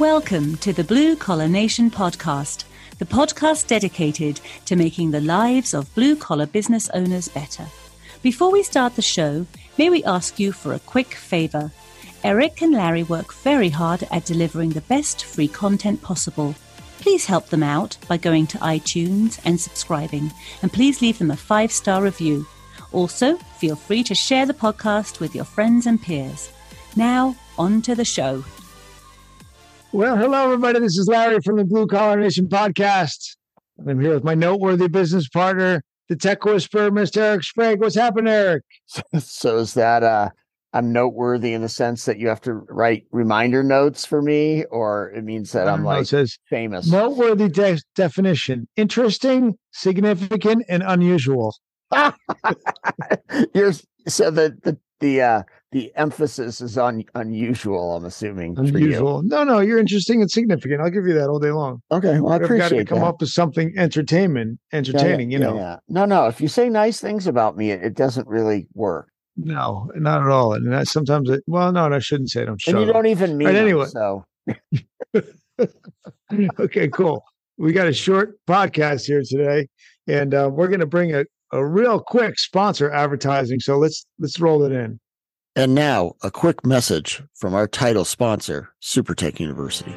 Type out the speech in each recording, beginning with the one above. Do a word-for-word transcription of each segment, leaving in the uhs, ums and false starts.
Welcome to the Blue Collar Nation podcast, the podcast dedicated to making the lives of blue-collar business owners better. Before we start the show, may we ask you for a quick favor? Eric and Larry work very hard at delivering the best free content possible. Please help them out by going to iTunes and subscribing, and please leave them a five-star review. Also, feel free to share the podcast with your friends and peers. Now, on to the show. Well, hello, everybody. This is Larry from the Blue Collar Nation podcast. I'm here with my noteworthy business partner, the tech whisperer, Mister Eric Sprague. What's happening, Eric? So is that uh, I'm noteworthy in the sense that you have to write reminder notes for me, or it means that I'm know, like it says, famous? Noteworthy de- definition: interesting, significant, and unusual. You're so the the the uh, the emphasis is on unusual. I'm assuming unusual. No, no, you're interesting and significant. I'll give you that all day long. Okay, well, I I've appreciate got to come that. up with something entertainment, entertaining. Yeah, you yeah, know. yeah. No, no. If you say nice things about me, it, it doesn't really work. No, not at all. And that sometimes, it, well, no, I shouldn't say it. I'm sure. And you don't even mean right, them, anyway. So. Okay, cool. We got a short podcast here today, and uh, we're going to bring a, a real quick sponsor advertising. So let's let's roll it in. And now a quick message from our title sponsor, SuperTech University.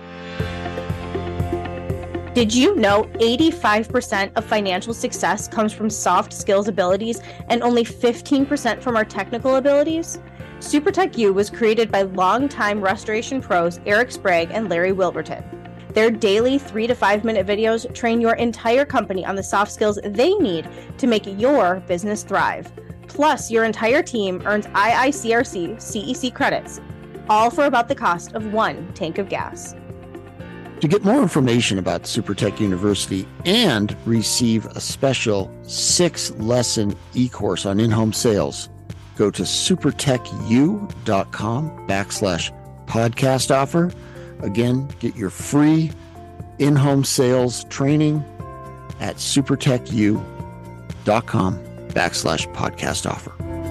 Did you know eighty-five percent of financial success comes from soft skills abilities and only fifteen percent from our technical abilities? SuperTech U was created by longtime restoration pros Eric Sprague and Larry Wilberton. Their daily three to five minute videos train your entire company on the soft skills they need to make your business thrive. Plus, your entire team earns I I C R C C E C credits, all for about the cost of one tank of gas. To get more information about SuperTech University and receive a special six-lesson e-course on in-home sales, go to supertechu.com backslash podcast offer. Again, get your free in-home sales training at supertechu.com backslash podcast offer.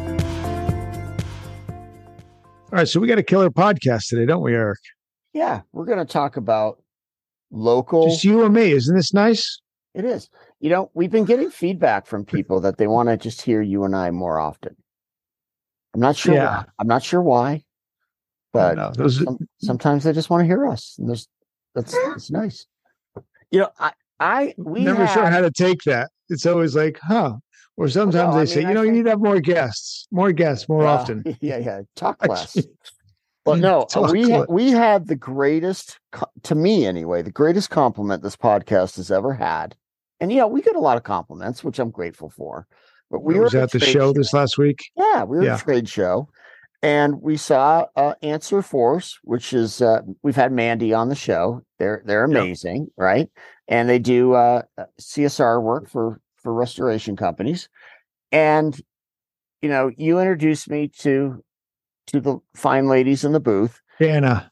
All right, so we got a killer podcast today, don't we, Eric? Yeah, we're going to talk about local. Just you and me. Isn't this nice? It is. You know, we've been getting feedback from people that they want to just hear you and I more often. I'm not sure. Yeah. Why. I'm not sure why, but no, those some, sometimes they just want to hear us. And there's, that's that's nice. You know, I I we never had, sure how to take that. It's always like, huh? Or sometimes well, no, they I say, mean, you know, I you think, need to have more guests, more guests, more well, often. Yeah, yeah. Talk less. But no, Talk we less. we had the greatest, to me anyway, the greatest compliment this podcast has ever had. And you know, we get a lot of compliments, which I'm grateful for. But we was were at the show, show this last week. Yeah, we were yeah. at a trade show, and we saw uh, Answer Force, which is uh, we've had Mandy on the show. They're they're amazing, yeah. right? And they do uh, C S R work for for restoration companies. And you know, you introduced me to to the fine ladies in the booth, Anna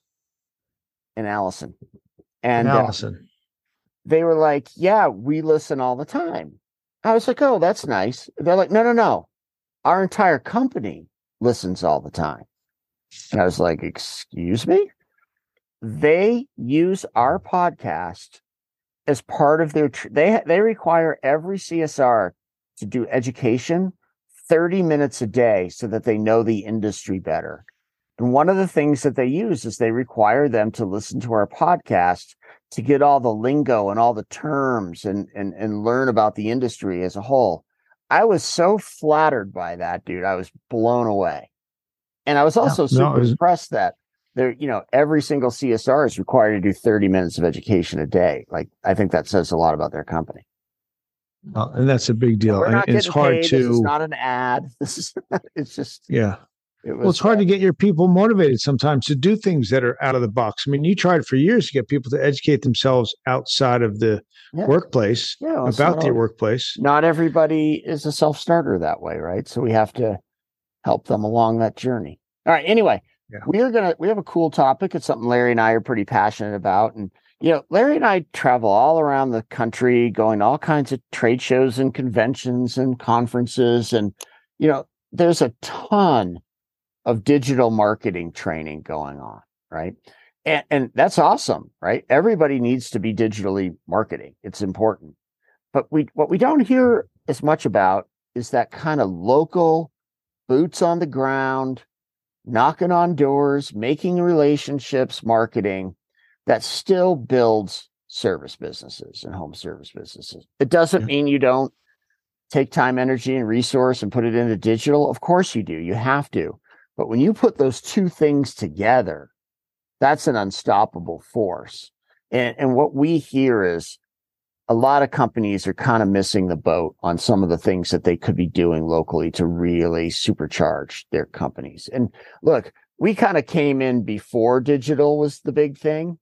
and Allison, and, and Allison. Uh, they were like, "Yeah, we listen all the time." I was like, "Oh, that's nice." They're like, "No, no, no, our entire company listens all the time." And I was like, "Excuse me?" They use our podcast as part of their. Tr- they they require every C S R to do education thirty minutes a day so that they know the industry better. And one of the things that they use is they require them to listen to our podcast to get all the lingo and all the terms and, and, and learn about the industry as a whole. I was so flattered by that, dude. I was blown away. And I was also no, super no, was... impressed that there, you know, every single C S R is required to do thirty minutes of education a day. Like, I think that says a lot about their company. Uh, and that's a big deal. We're not it's hard paid. to. This is not an ad. This is. It's just. Yeah. It was, well, it's hard uh, to get your people motivated sometimes to do things that are out of the box. I mean, you tried for years to get people to educate themselves outside of the yeah. workplace yeah, well, about their all, workplace. Not everybody is a self-starter that way, right? So we have to help them along that journey. All right. Anyway, yeah. we are gonna. We have a cool topic. It's something Larry and I are pretty passionate about, and you know, Larry and I travel all around the country, going to all kinds of trade shows and conventions and conferences, and you know, there's a ton of digital marketing training going on, right? And, and that's awesome, right? Everybody needs to be digitally marketing. It's important. But we what we don't hear as much about is that kind of local boots on the ground, knocking on doors, making relationships, marketing that still builds service businesses and home service businesses. It doesn't mean you don't take time, energy, and resource and put it into digital. Of course you do. You have to. But when you put those two things together, that's an unstoppable force. And, and what we hear is a lot of companies are kind of missing the boat on some of the things that they could be doing locally to really supercharge their companies. And look, we kind of came in before digital was the big thing.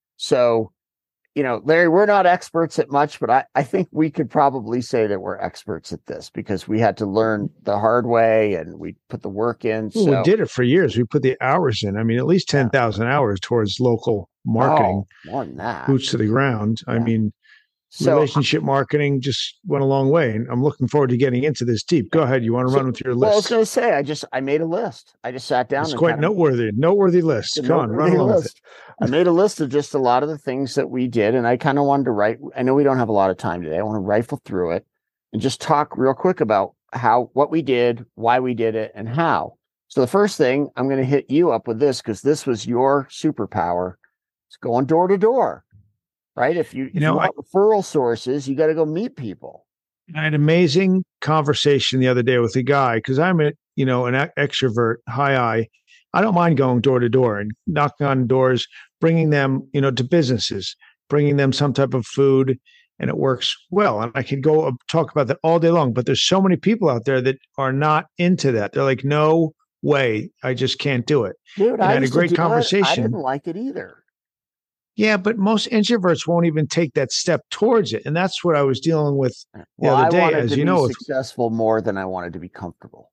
So, you know, Larry, we're not experts at much, but I, I think we could probably say that we're experts at this because we had to learn the hard way and we put the work in. Well, so. we did it for years. We put the hours in. I mean, at least ten thousand yeah. hours towards local marketing. Oh, more than that. Boots to the ground. Yeah. I mean, so, relationship marketing just went a long way. And I'm looking forward to getting into this deep. Go ahead. You want to so, run with your list? Well, I was going to say, I just, I made a list. I just sat down. It's quite noteworthy, of, noteworthy list. Come on, run along with it. I made a list of just a lot of the things that we did. And I kind of wanted to write, I know we don't have a lot of time today. I want to rifle through it and just talk real quick about how, what we did, why we did it, and how. So the first thing, I'm going to hit you up with this because this was your superpower. It's going door to door. Right. If you, if you know, you want I, referral sources, you got to go meet people. I had an amazing conversation the other day with a guy because I'm a, you know, an extrovert, high I. I don't mind going door to door and knocking on doors, bringing them, you know, to businesses, bringing them some type of food, and it works well. And I could go talk about that all day long. But there's so many people out there that are not into that. They're like, no way, I just can't do it. Dude, and I had a great conversation. I didn't like it either. Yeah, but most introverts won't even take that step towards it. And that's what I was dealing with the well, other day. I wanted as to you be know, successful more than I wanted to be comfortable.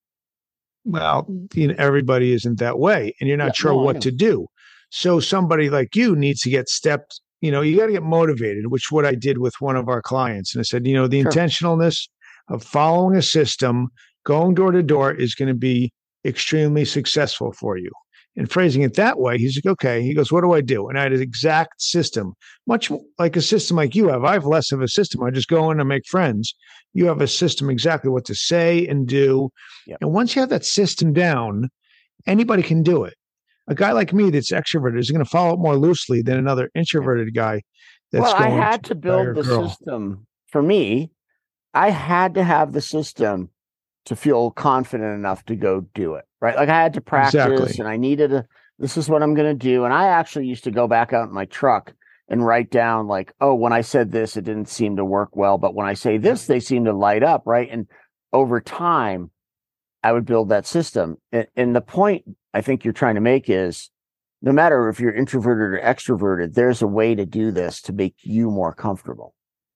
Well, you know, everybody isn't that way, and you're not yeah, sure no, what to do. So somebody like you needs to get stepped, you know, you got to get motivated, which is what I did with one of our clients. And I said, you know, the sure. intentionalness of following a system, going door to door is going to be extremely successful for you. And phrasing it that way, he's like, okay. He goes, what do I do? And I had an exact system, much like a system like you have. I have less of a system. I just go in and make friends. You have a system exactly what to say and do. Yep. And once you have that system down, anybody can do it. A guy like me that's extroverted is going to follow it more loosely than another introverted guy. That's well, going I had to, to build the girl. system. For me, I had to have the system to feel confident enough to go do it. Right. Like I had to practice exactly. and I needed a, this is what I'm going to do. And I actually used to go back out in my truck and write down like, oh, when I said this, it didn't seem to work well. But when I say this, they seem to light up. Right. And over time, I would build that system. And, and the point I think you're trying to make is no matter if you're introverted or extroverted, there's a way to do this to make you more comfortable.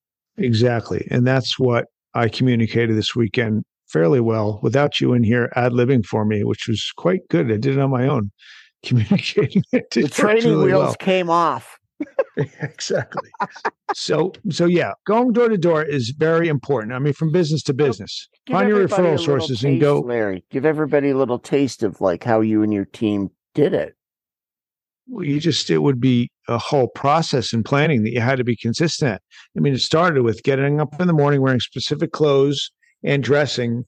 Exactly. And that's what I communicated this weekend fairly well without you in here ad-libbing for me, which was quite good. I did it on my own, communicating it. The training really wheels well. came off. Exactly. So, so yeah, going door to door is very important. I mean, from business to business, give find your referral sources taste, and go. Larry, give everybody a little taste of like how you and your team did it. Well, you just, it would be a whole process and planning that you had to be consistent at. I mean, it started with getting up in the morning, wearing specific clothes and dressing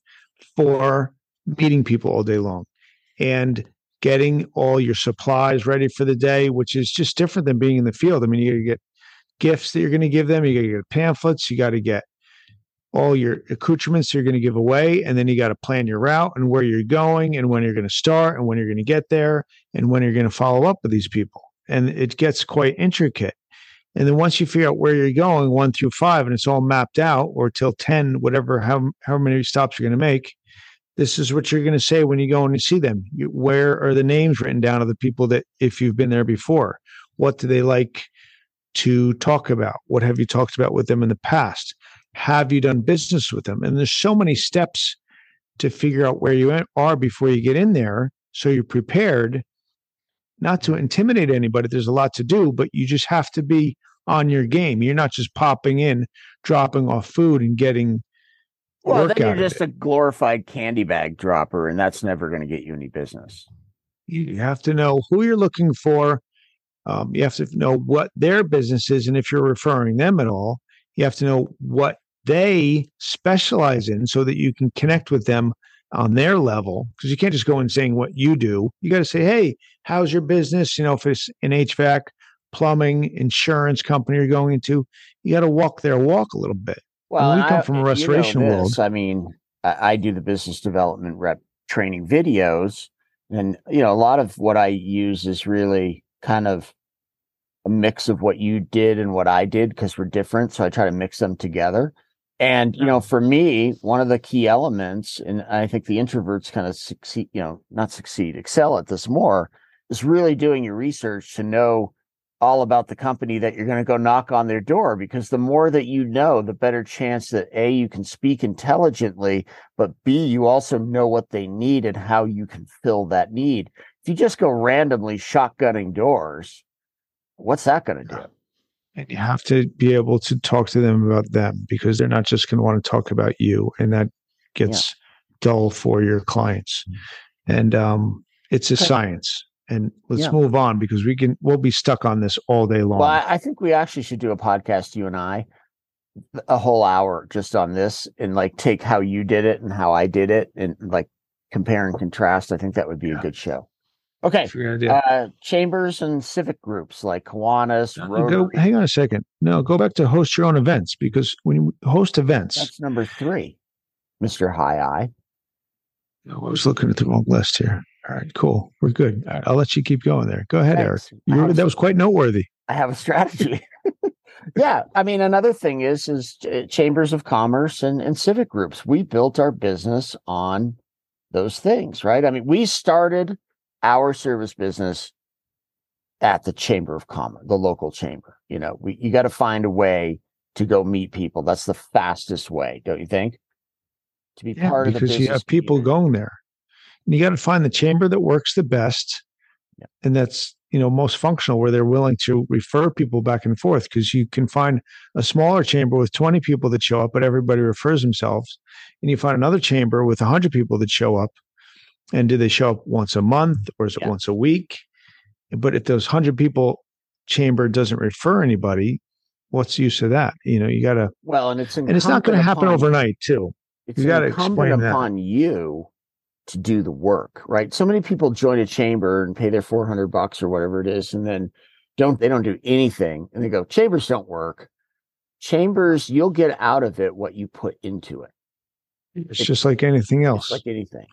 for meeting people all day long and getting all your supplies ready for the day, which is just different than being in the field. I mean, you got to get gifts that you're going to give them. You got to get pamphlets. You got to get all your accoutrements you're going to give away. And then you got to plan your route and where you're going and when you're going to start and when you're going to get there and when you're going to follow up with these people. And it gets quite intricate. And then once you figure out where you're going, one through five, and it's all mapped out, or till ten, whatever, how, how many stops you're going to make, this is what you're going to say when you go and you see them. You, where are the names written down of the people that, if you've been there before, what do they like to talk about? What have you talked about with them in the past? Have you done business with them? And there's so many steps to figure out where you are before you get in there, so you're prepared. Not to intimidate anybody, there's a lot to do, but you just have to be on your game. You're not just popping in, dropping off food and getting well, work then out you're of just it. a glorified candy bag dropper, and that's never going to get you any business. You have to know who you're looking for Um, you have to know what their business is. And if you're referring them at all, you have to know what they specialize in so that you can connect with them on their level. Because you can't just go in saying what you do. You got to say, hey, how's your business? You know, if it's an H V A C, plumbing, insurance company you're going into, you got to walk their walk a little bit. Well, and we come I, from a restoration you know world. this, I mean, I, I do the business development rep training videos. And, you know, a lot of what I use is really kind of a mix of what you did and what I did because we're different. So I try to mix them together. And, you know, for me, one of the key elements, and I think the introverts kind of succeed, you know, not succeed, excel at this more, is really doing your research to know all about the company that you're going to go knock on their door. Because the more that you know, the better chance that A, you can speak intelligently, but B, you also know what they need and how you can fill that need. If you just go randomly shotgunning doors, what's that going to do? And you have to be able to talk to them about them because they're not just going to want to talk about you. And that gets yeah. dull for your clients. And um, it's a okay. science. And let's yeah. move on because we can, we'll be stuck on this all day long. Well, I, I think we actually should do a podcast, you and I, a whole hour just on this and like take how you did it and how I did it and like compare and contrast. I think that would be yeah. a good show. Okay. Uh, chambers and civic groups like Kiwanis, no, Rotary. Go, hang on a second. No, go back to host your own events because when you host events. That's number three, Mister High Eye. No, I was looking at the wrong list here. All right, cool. We're good. All right, I'll let you keep going there. Go ahead, Thanks. Eric. You were, that was quite noteworthy. I have a strategy. Yeah. I mean, another thing is, is chambers of commerce and, and civic groups. We built our business on those things, right? I mean, we started our service business at the Chamber of Commerce, the local chamber. You know, we you got to find a way to go meet people. That's the fastest way, don't you think? To be yeah, part of the business. Because you have people community. going there. And you got to find the chamber that works the best. Yeah. And that's, you know, most functional where they're willing to refer people back and forth because you can find a smaller chamber with twenty people that show up, but everybody refers themselves. And you find another chamber with one hundred people that show up. And do they show up once a month or is it yeah. once a week? But if those hundred people chamber doesn't refer anybody, what's the use of that? You know, you got to. Well, and it's and it's not going to happen overnight, too. It's you got to explain upon that. you to do the work, right? So many people join a chamber and pay their four hundred bucks or whatever it is, and then don't they don't do anything, and they go, chambers don't work. Chambers, you'll get out of it what you put into it. It's, it's just like anything else. Like anything.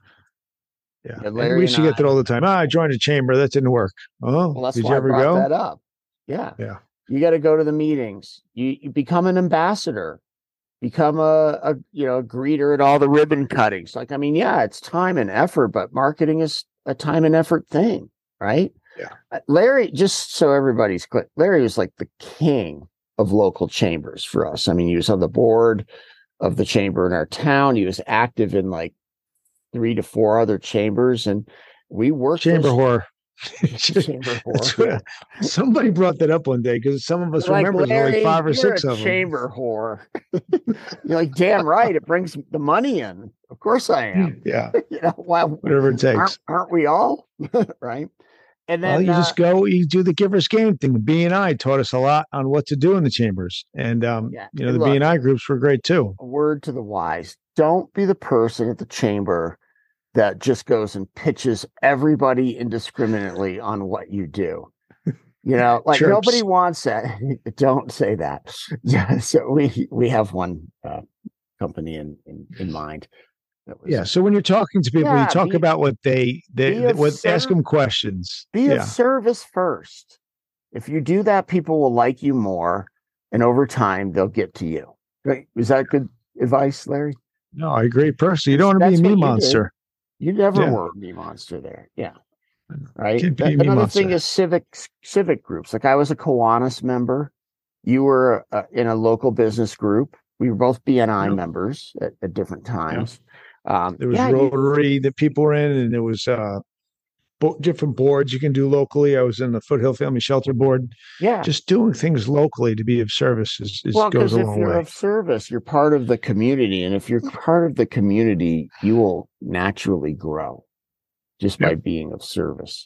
Yeah, yeah and we used to get that all the time. Ah, I joined a chamber. That didn't work. Oh, well, that's did why you ever I brought go? that up. Yeah. Yeah. You got to go to the meetings. You, you become an ambassador, become a, a, you know, a greeter at all the ribbon cuttings. Like, I mean, yeah, it's time and effort, but marketing is a time and effort thing, right? Yeah. Larry, just so everybody's clear, Larry was like the king of local chambers for us. I mean, he was on the board of the chamber in our town. He was active in like three to four other chambers, and we worked chamber those, whore. chamber whore. Yeah. Somebody brought that up one day because some of us like, remember there were like five or six a of them. Chamber whore. You're like, damn right, it brings the money in. Of course I am. Yeah. You know, why, whatever it takes. Aren't, aren't we all? Right. And then well, you uh, just go, you do the giver's game thing. The B and I taught us a lot on what to do in the chambers. And, um, yeah. you know, the look, B and I groups were great too. A word to the wise. Don't be the person at the chamber that just goes and pitches everybody indiscriminately on what you do. You know, like Chirps. Nobody wants that. Don't say that. Yeah. So we, we have one uh, company in, in, in mind. That was, yeah. So when you're talking to people, yeah, you talk be, about what they, they what serv- ask them questions. Be yeah. of service first. If you do that, people will like you more. And over time, they'll get to you. Right? Is that good advice, Larry? No, I agree personally. You don't want to be a me monster. You, you never yeah. were a me monster there. Yeah. Right. That, another monster. thing is civic civic groups. Like I was a Kiwanis member. You were uh, in a local business group. We were both B N I yep. members at, at different times. Yeah. Um, there was yeah, Rotary you, that people were in, and there was uh, bo- different boards you can do locally. I was in the Foothill Family Shelter Board. Yeah. Just doing things locally to be of service is, is well, goes a long way. If you're of service, you're part of the community. And if you're part of the community, you will naturally grow just yep. by being of service.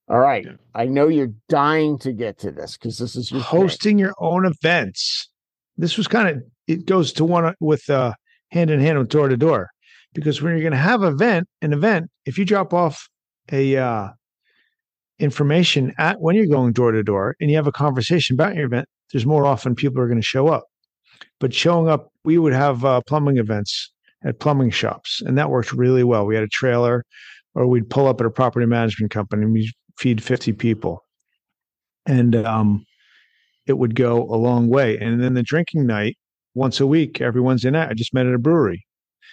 All right. I know you're dying to get to this because this is your hosting thing. your own events. This was kind of, it goes to one with uh, hand in hand with door to door, because when you're going to have event, an event, if you drop off a uh, information at when you're going door to door and you have a conversation about your event, there's more often people are going to show up. But showing up, we would have uh, plumbing events at plumbing shops, and that worked really well. We had a trailer, or we'd pull up at a property management company and we feed fifty people. And um, it would go a long way. And then the drinking night, once a week, every Wednesday night, I just met at a brewery.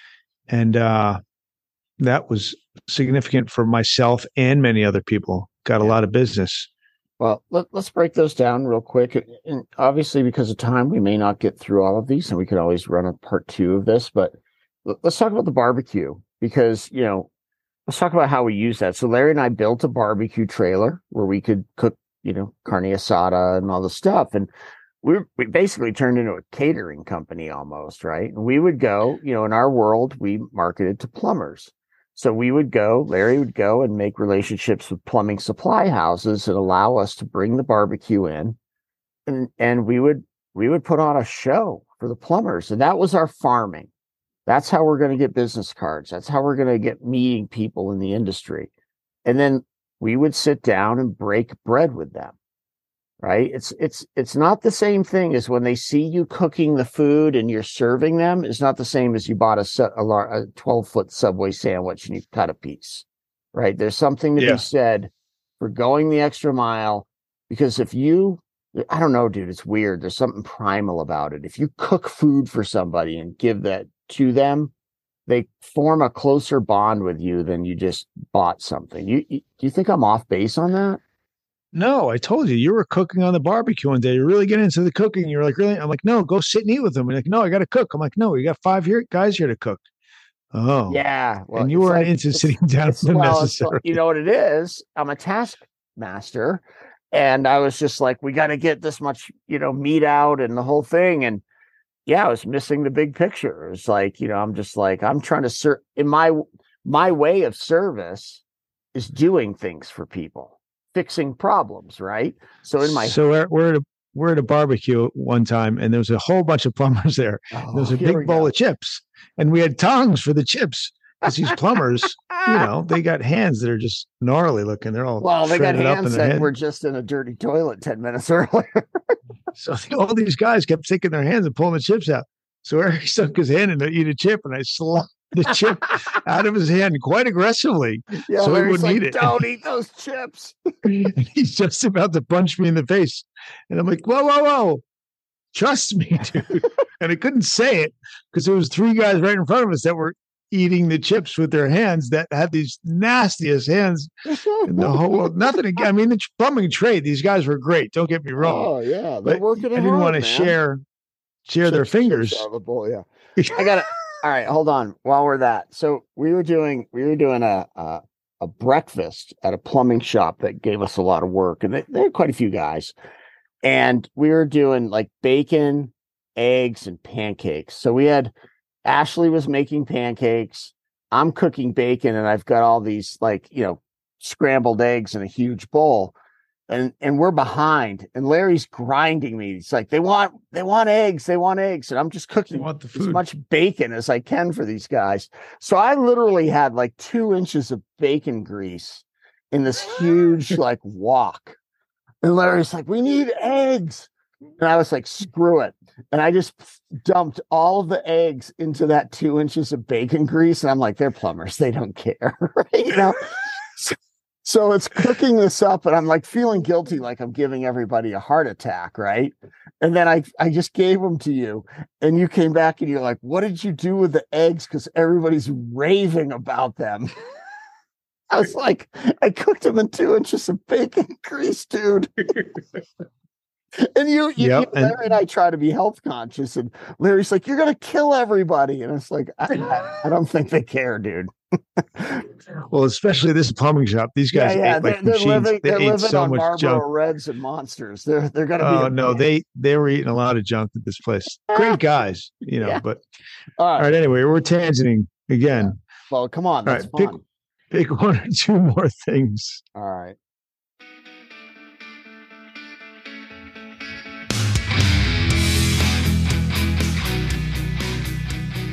And uh, that was significant for myself and many other people. Got a lot of business. Well, let, let's break those down real quick. And obviously, because of time, we may not get through all of these, and we could always run a part two of this. But let's talk about the barbecue, because, you know, let's talk about how we use that. So Larry and I built a barbecue trailer where we could cook, you know, carne asada and all the stuff. And we, we basically turned into a catering company almost, right? And we would go, you know, in our world, we marketed to plumbers. So we would go, Larry would go and make relationships with plumbing supply houses and allow us to bring the barbecue in. And, and we would, we would put on a show for the plumbers. And that was our farming. That's how we're going to get business cards. That's how we're going to get meeting people in the industry. And then we would sit down and break bread with them. Right? It's it's it's not the same thing as when they see you cooking the food and you're serving them. It's not the same as you bought a a, a twelve foot Subway sandwich and you cut a piece. Right? There's something to yeah. be said for going the extra mile, because if you, I don't know, dude, it's weird. There's something primal about it. If you cook food for somebody and give that to them, they form a closer bond with you than you just bought something. You, you do you think I'm off base on that? No, I told you, you were cooking on the barbecue one day. You really get into the cooking. You're like, really? I'm like, no, go sit and eat with them. You're like, no, I got to cook. I'm like, no, you got five here, guys here to cook. Oh, yeah. Well, and you weren't like, into sitting down well, necessarily. You know what it is? I'm a taskmaster, and I was just like, we got to get this much, you know, meat out and the whole thing. And yeah, I was missing the big picture. It was like, you know, I'm just like, I'm trying to serve. In my my way of service is doing things for people. Fixing problems, right? So in my so we're we're at a, we're at a barbecue one time, and there was a whole bunch of plumbers there. Oh, there was a big bowl go. of chips, and we had tongs for the chips, because these plumbers, you know, they got hands that are just gnarly looking. They're all well, they got hands that head. were just in a dirty toilet ten minutes earlier. So all these guys kept taking their hands and pulling the chips out. So Eric stuck his hand in to eat a chip, and I slapped the chip out of his hand quite aggressively, yeah, so he wouldn't like, eat it. Don't eat those chips. And he's just about to punch me in the face, and I'm like, whoa, whoa, whoa, trust me, dude. And I couldn't say it because there was three guys right in front of us that were eating the chips with their hands that had these nastiest hands in the whole world. Nothing again. I mean, the plumbing trade, these guys were great. Don't get me wrong. Oh yeah, they're but working. I didn't hard, want to man. share share chips, their fingers. Out of the bowl, yeah. I got it. All right, hold on. While we're that, so we were doing we were doing a a, a breakfast at a plumbing shop that gave us a lot of work, and they, they had quite a few guys, and we were doing like bacon, eggs, and pancakes. So we had Ashley was making pancakes. I'm cooking bacon, and I've got all these like you know scrambled eggs in a huge bowl. And and we're behind, and Larry's grinding me. It's like they want they want eggs, they want eggs, and I'm just cooking as much bacon as I can for these guys. So I literally had like two inches of bacon grease in this huge like wok. And Larry's like, "We need eggs," and I was like, "Screw it!" And I just dumped all of the eggs into that two inches of bacon grease, and I'm like, "They're plumbers; they don't care," right? You know. So, So it's cooking this up, and I'm like feeling guilty, like I'm giving everybody a heart attack, right? And then I, I just gave them to you, and you came back and you're like, "What did you do with the eggs? Because everybody's raving about them." I was like, "I cooked them in two inches of bacon grease, dude." And you, you, yep, you Larry and, and I try to be health conscious, and Larry's like, "You're gonna kill everybody," and it's like, I, I, I don't think they care, dude. Well, especially this plumbing shop. These guys yeah, yeah. ate like they're, they're machines. living, they they're ate living so on much Marlboro junk. Reds and Monsters. They're they're gonna be. Oh no, they they were eating a lot of junk at this place. Great guys, you know. Yeah. But all right. all right. Anyway, we're tangenting again. Yeah. Well, come on. That's all right, fun. Pick, pick one or two more things. All right.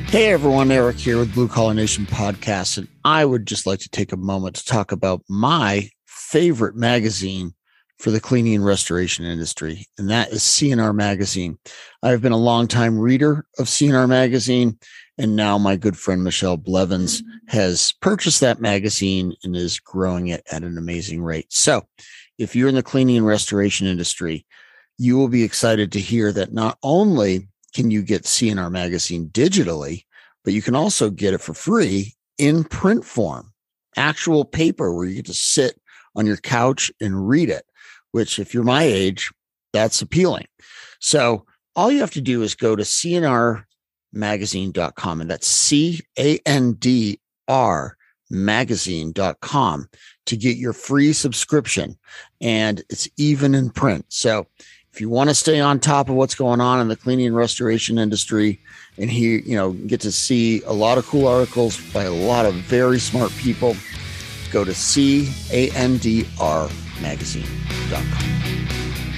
Hey everyone, Eric here with Blue Collar Nation Podcast, and I would just like to take a moment to talk about my favorite magazine for the cleaning and restoration industry, and that is C N R Magazine. I've been a longtime reader of C N R Magazine, and now my good friend Michelle Blevins has purchased that magazine and is growing it at an amazing rate. So if you're in the cleaning and restoration industry, you will be excited to hear that not only can you get C N R Magazine digitally, but you can also get it for free in print form, actual paper where you get to sit on your couch and read it, which if you're my age, that's appealing. So all you have to do is go to C N R magazine dot com, and that's C A N D R magazine dot com to get your free subscription, and it's even in print. So if you want to stay on top of what's going on in the cleaning and restoration industry and hear, you know, get to see a lot of cool articles by a lot of very smart people, go to C A N D R magazine dot com.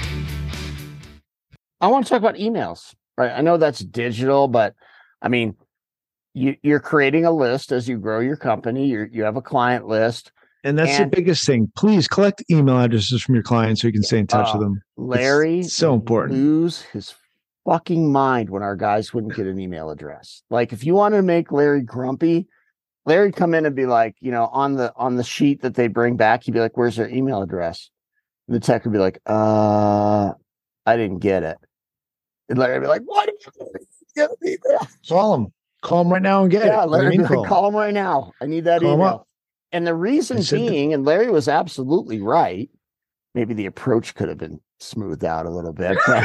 I want to talk about emails, right? I know that's digital, but I mean, you, you're creating a list as you grow your company. You you have a client list. And that's and, the biggest thing. Please collect email addresses from your clients so you can stay in touch uh, with them. Larry, it's so important. Lose his fucking mind when our guys wouldn't get an email address. Like if you want to make Larry grumpy, Larry'd come in and be like, you know, on the on the sheet that they bring back, he'd be like, "Where's their email address?" And the tech would be like, "Uh, I didn't get it." And Larry'd be like, "What? Get me there?" Call him. Call him right now and get yeah, it. Larry, Mean, like, call, call him right now. I need that call email. And the reason being, and Larry was absolutely right. Maybe the approach could have been smoothed out a little bit, but,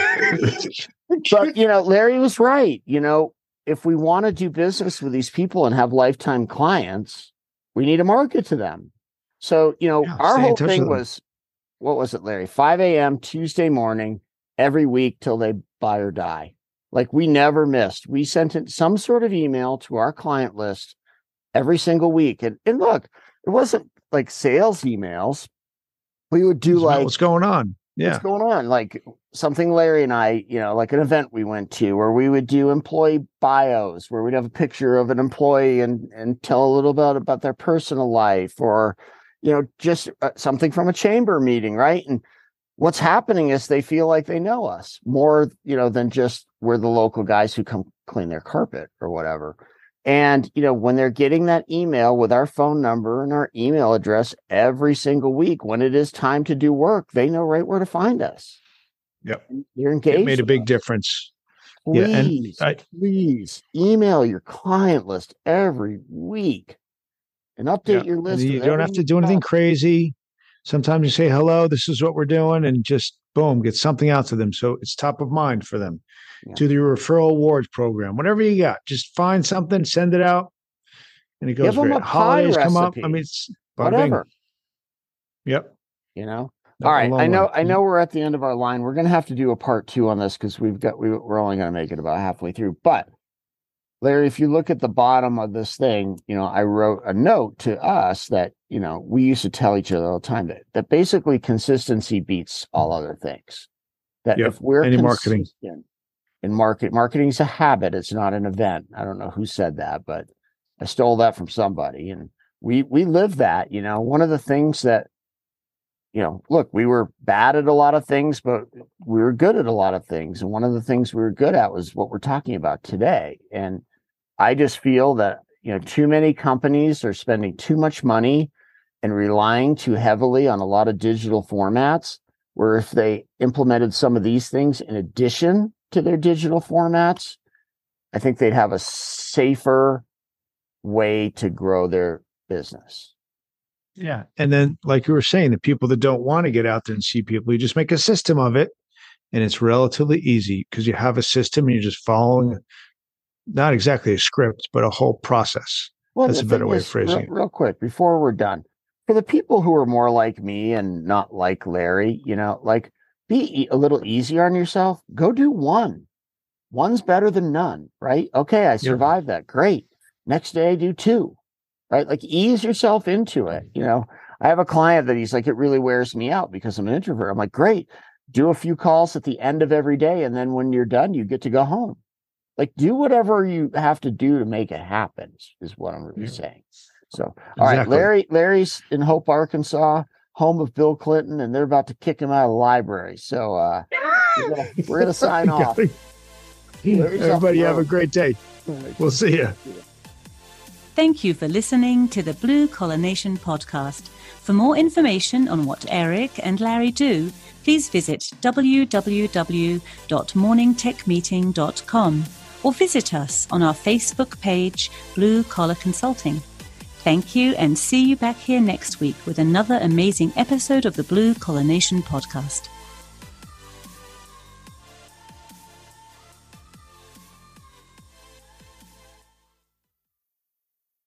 but you know, Larry was right. You know, if we want to do business with these people and have lifetime clients, we need to market to them. So, you know, yeah, our whole thing was, what was it, Larry? five a.m. Tuesday morning, every week till they buy or die. Like we never missed. We sent in some sort of email to our client list every single week. And, and look, it wasn't like sales emails. We would do like, what's going on? Yeah. What's going on? Like something Larry and I, you know, like an event we went to where we would do employee bios, where we'd have a picture of an employee and, and tell a little bit about their personal life, or, you know, just uh, something from a chamber meeting. Right. And what's happening is they feel like they know us more, you know, than just we're the local guys who come clean their carpet or whatever. And, you know, when they're getting that email with our phone number and our email address every single week, when it is time to do work, they know right where to find us. Yep. You're engaged. It made a big us. difference. Please, yeah, and I, please email your client list every week and update yeah, your list. You don't have to do anything crazy. Sometimes you say, hello, this is what we're doing, and just boom, get something out to them. So it's top of mind for them. Yeah. Do the referral awards program, whatever you got, just find something, send it out, and it goes Give them great. a Holidays pie come recipe. up. I mean, it's whatever. Bing. Yep. You know. Not All right. I know. One. I know we're at the end of our line. We're going to have to do a part two on this because we've got we, we're only going to make it about halfway through. But Larry, if you look at the bottom of this thing, you know, I wrote a note to us that, you know, we used to tell each other all the time that, that basically consistency beats all other things. That yep. if we're Any consistent marketing. in market, marketing is a habit. It's not an event. I don't know who said that, but I stole that from somebody. And we, we live that, you know, one of the things that, you know, look, we were bad at a lot of things, but we were good at a lot of things. And one of the things we were good at was what we're talking about today. And I just feel that, you know, too many companies are spending too much money and relying too heavily on a lot of digital formats, where if they implemented some of these things in addition to their digital formats, I think they'd have a safer way to grow their business. Yeah. And then, like you were saying, the people that don't want to get out there and see people, you just make a system of it, and it's relatively easy because you have a system and you're just following not exactly a script, but a whole process. Well, that's a better way is, of phrasing real, it. Real quick, before we're done, for the people who are more like me and not like Larry, you know, like be a little easier on yourself. Go do one. One's better than none, right? Okay, I survived yeah. that. Great. Next day I do two, right? Like ease yourself into it. You know, I have a client that he's like, it really wears me out because I'm an introvert. I'm like, great. Do a few calls at the end of every day. And then when you're done, you get to go home. Like, do whatever you have to do to make it happen, is what I'm really saying. So, all right, Exactly. Larry, Larry's in Hope, Arkansas, home of Bill Clinton, and they're about to kick him out of the library. So, uh, we're gonna, we're gonna sign off. Larry's off Everybody the have a road. great day. We'll see you. Thank you for listening to the Blue Collar Nation podcast. For more information on what Eric and Larry do, please visit w w w dot morning tech meeting dot com or visit us on our Facebook page, Blue Collar Consulting. Thank you, and see you back here next week with another amazing episode of the Blue Collar Nation podcast.